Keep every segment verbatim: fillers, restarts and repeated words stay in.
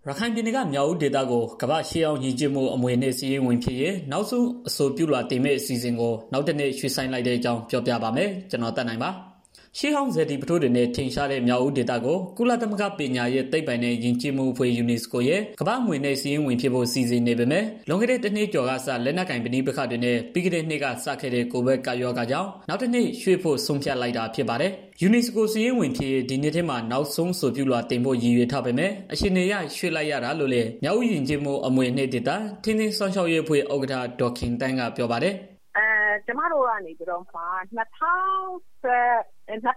ရခိုင်ပြည်နယ်ကမြောက်ဦးဒေသကိုကမ္ဘာရှေးအောင်ညီကျမှုအမွေနဲ့စီးရင်ဝင်ဖြစ်ရဲ့နောက်ဆုံးအဆိုပြုလာတင်မဲ့အစီအစဉ်ကိုနောက်တစ်နေ့ရွှေ့ဆိုင်းလိုက်တဲ့အကြောင်းပြောပြပါမယ်ကျွန်တော်တက်နိုင်ပါရှေးဟောင်းဇေဒီပထိုးတွေနဲ့ထင်ရှားတဲ့မြောက်ဦးဒေသကိုကုလသမဂ္ဂပညာရေးသိပ္ပံနဲ့ယဉ်ကျေးမှုအဖွဲ့ UNESCO ရဲ့ကမ္ဘာ့အမွေနဲ့စီးရင်ဝင်ဖြစ်ဖို့စီစဉ်နေပေမဲ့လွန်ခဲ့တဲ့တစ်နှစ်ကျော်ကစလက်နက်ကင်ပဏိပခတ်တွေနဲ့ပြီးခဲ့တဲ့နှစ်ကစခဲ့တဲ့ကိုဗစ်ကာရောဂါကြောင့်နောက်တစ်နှစ်ရွှေ့ဖို့ဆုံးဖြတ်လိုက်တာဖြစ်ပါတယ်UNESCO စီးရင်ဝင်ဖြစ်ဒီနှစ်ထဲမှာနောက်ဆုံးဆိုပြုလာတင်ဖို့ရည်ရွယ်ထားပေမဲ့အရှင်နေရရွှေ့လိုက်ရတာလို့လေမြောက်ဦးယဉ်ကျေးမှုအမွေနဲ့ဒေသထင်းထင်းဆောင်းရှောက်ရေးအဖွဲ့ဥက္ကဋ္ဌဒေါက်ခင်တန်းကပြောပါတယ်အဲကျမတို့ကနေပြီးတော့မှာ2020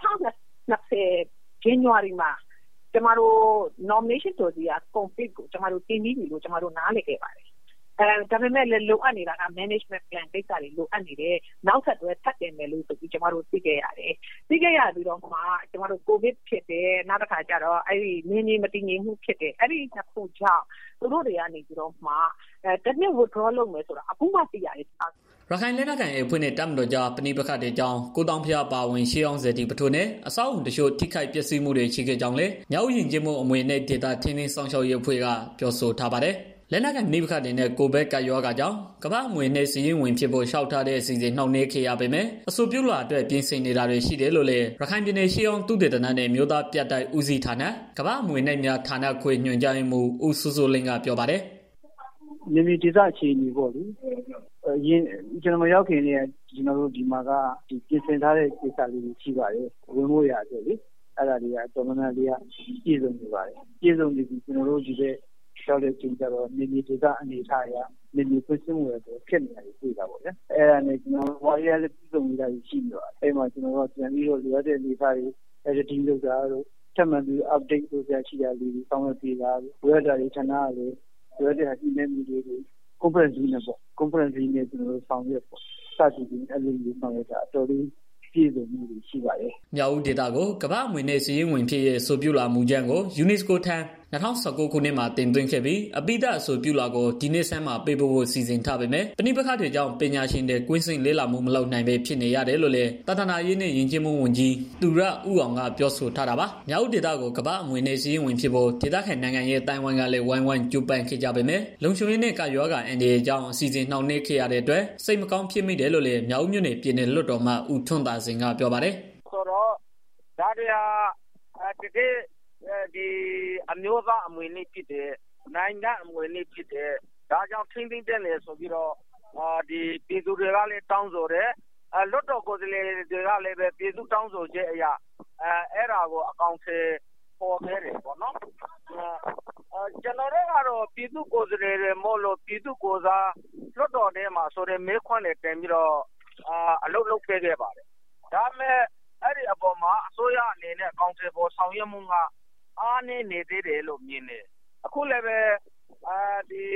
January မှာကျမတို့ nomination ဆိုစီက complete ကိုကျမတို့တင်ပြီးပြီလို့ကျမတို့နားလည်ခဲ့ပါတယ်အဲဒါပေမဲ့လည်းလိုအပ်နေတာက management plan ကိစ္စတွေလိုအပ်နေတယ်နောက်ဆက်တွဲထပ်တင်မယ်လို့ဆိုပြီးကျမတို့သိခဲ့ရတယ်သိခဲ့ရပြီးတော့မှကျမတို့ covid ဖြစ်တယ်နောက်တစ်ခါကျတော့အဲ့ဒီနင်းနေမတည်ငြိမ်မှုဖြစ်တယ်အဲ့ဒီနှစ်ခုကြောင့်သူတို့တွေကနေပြီးတော့မှအဲတစ်နှစ် withdraw လုပ်မယ်ဆိုတာအခုမှသိရတယ်ရခိုင်လက်နက်ကိုင်အဖွဲ့နဲ့တပ်မတော်ကြားပဏိပခတ်တွေကြောင့်ကိုတောင်ဖျားပါဝင်ရှေးအောင်စေတီပထိုးနဲ့အစောက်အုံတချို့ထိခိုက်ပျက်စီးမှုတွေရှိခဲ့ကြောင်းလည်းမြောက်ဦးယဉ်ကျေးမှုအမွေနဲ့ဒေတာထင်းထင်းဆောင်ရှောက်ရေးအဖွဲ့ကပြောဆိုထားပါတယ်လက်နက်ကိုင်ပဏိပခတ်တွေနဲ့ကိုဗစ်ကရောဂါကြောင့်ကမ္ဘာ့အမွေနဲ့စီးရင်ဝင်ဖြစ်ဖို့ရှောက်ထားတဲ့အစီအစဉ်နှောင့်နှေးခဲ့ရပေမဲ့အဆိုပြုလာအတွက်ပြင်ဆင်နေတာတွေရှိတယ်လို့လည်းရခိုင်ပြည်နယ်ရှေးအောင်သုတေသနနဲ့မြို့သားပြတ်တိုက်ဦးစီးဌာနကမ္ဘာ့အမွေနဲ့များဌာနခွေညွှန်ကြားမှုဦးစုစုလင်းကပြောပါတယ်မြေမြေဒေသအခြေအနေပေါ့လေရင်းကျွန်တော်ရောက်ခင်နေကျွန်တော်တို့ဒီမှာကဒီပြင်ဆင်ထားတဲ့ကိစ္စလေးတွေရှိပါတယ်ဝင်လို့ရတယ်လေအဲ့ဒါတွေကတော်တော်များများလေးပြည့်စုံနေပါတယ်ပြည့်စုံနေပြီကျွန်တော်တို့ဒီတဲ့ရှောက်တဲ့ချိန်ကျတော့မြေမြေဒေသအနေထားရမြေမြေပြည့်စုံရတဲ့ဖြစ်နေတယ်တွေ့တာပေါ့ဗျအဲ့ဒါနဲ့ကျွန်တော်ဝါရီလည်းပြည့်စုံနေတာရှိနေတော့အဲ့မှာကျွန်တော်တို့ပြန်ပြီးတော့လိုအပ်တဲ့အနေထားတွေ editing လုပ်တာတို့ထပ်မံပြီး update လုပ်ရရှိတာလေးတွေဆောင်းရသေးတာဝယ်တာတွေဌာနကလည်းဝယ်တဲ့ဒီနေ့မျိုးတွေconference နဲ့ပေါ့ conference နဲ့ကျွန်တော်တို့ဆောင်ရွက်ပေါ့စသည်ဖြင့်အဲ့လိုမျိုးဆောင်ရွက်တာအတော်လေးပြည့်စုံမှုရှိပါတယ်မြောက်ဦးဒေသကိုကမ္ဘာ့အမွေနဲ့စီးရင်ဝင်ဖြစ်ရဲ့ဆိုပြုလာမှုချမ်းကို UNESCO ထံ၂၀၁၉ခုနှစ်မှာတင်သွင်းခဲ့ပြီးအပိဓာအဆိုပြုလာကိုဒီနှစ်ဆန်းမှာပေးပို့ဖို့စီစဉ်ထားပေမဲ့ပဏိပခတ်တွေကြောင့်ပညာရှင်တွေကွင်းစင်လေးလာမှုမလုပ်နိုင်ပဲဖြစ်နေရတယ်လို့လည်းတသနာရေးနဲ့ယဉ်ကျေးမှုဝန်ကြီးသူရဦးအောင်ကပြောဆိုထားတာပါမြောက်ဦးဒေသကိုကမ္ဘာ့အမွေနဲ့စီးရင်ဝင်ဖြစ်ဖို့ဒေသခံနိုင်ငံရဲ့တိုင်ဝမ်ကလည်းဝိုင်းဝန်းကြိုးပမ်းခဲ့ကြပေမဲ့လုံခြုံရေးနဲ့ကာယောဂါအန်ဒီရဲ့အကြောင်းအစီအစဉ်နှောင့်နှေးခဲ့ရတဲ့အတွက်စိတ်မကောင်းဖြစ်မိတယ်လို့လည်းမြောက်ဦးမြို့နယ်ပြည်နယ်လွှတ်တော်မှဦးထွန်းသာစင်ကပြောပါတယ်ဆိုတော့ဒါတွေကတကယ်ဒီအမျိုးသားအမွေနဲ့ဖြစ်တဲ့နိုင်ငံအမွေနဲ့ဖြစ်တဲ့ဒါကြောင့်ထိမ့်သိမ့်တဲ့လေဆိုပြီးတော့ဒီပြည်သူတွေကလည်းတောင်းဆိုတယ်လွတ်တော်ကိုယ်စားလှယ်တွေကလည်းပဲပြည်သူတောင်းဆိုချက်အရာအဲအဲ့ဒါကိုအကောင့်ထဲပေါ်ခဲ့တယ်ပေါ့နော်ကျွန်တော်တို့ကတော့ပြည်သူကိုယ်စားလှယ်တွေမို့လို့ပြည်သူကိုယ်စားလွတ်တော်ထဲမှာဆိုတဲ့မဲခွန်းတွေတင်ပြီးတော့အလုပ်လုပ်ပေးခဲ့ပါတယ်ဒါမဲ့အဲ့ဒီအပေါ်မှာအစိုးရအနေနဲ့အကောင့်ထဲပေါ်ဆောင်ရွက်မှုကအားနည်းနေသေးတယ်လို့မြင်တယ်အခုလည်းပဲအဲဒီ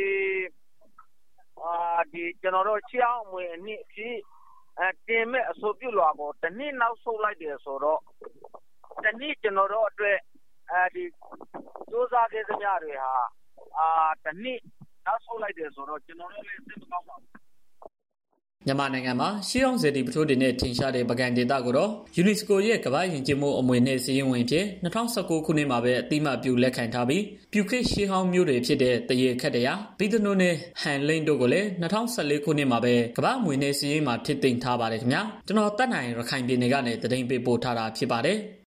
အာဒီကျွန်တော်တို့ချောင်းမွေအနည်းဖြစ်အတင်မဲ့အဆိုပြုလာကိုတနည်းနောက်ဆုတ်လိုက်တယ်ဆိုတော့တနည်းကျွန်တော်တို့အတွက်အဲဒီစူးစမ်းခဲ့သမျှတွေဟာအာတနည်းနောက်ဆုတ်လိုက်တယ်ဆိုတော့ကျွန်တော်တို့လည်းစိတ်မကောင်းပါဘူးမြန်မာနိုင်ငံမှာရှေးအောင်စေတီပထိုးတွေနဲ့ထင်ရှားတဲ့ပကံဒေသကိုတော့ UNESCO ရဲ့ကမ္ဘာ့ယဉ်ကျေးမှုအမွေနဲ့စီးရင်ဝင်ဖြစ်၂၀၁၉ခုနှစ်မှာပဲအတိအမှတ်ပြုလက်ခံထားပြီးပြုခေတ်ရှေးဟောင်းမျိုးတွေဖြစ်တဲ့တရေခက်တရာဘီသနိုနဲ့ဟန်လိန်တို့ကိုလည်း၂၀၁၄ခုနှစ်မှာပဲကမ္ဘာ့အမွေနဲ့စီးရင်မှာထစ်သိမ်းထားပါတယ်ခင်ဗျာကျွန်တော်တက်နိုင်ရခိုင်ပြည်နယ်ကနေသတင်းပေးပို့ထားတာဖြစ်ပါတယ်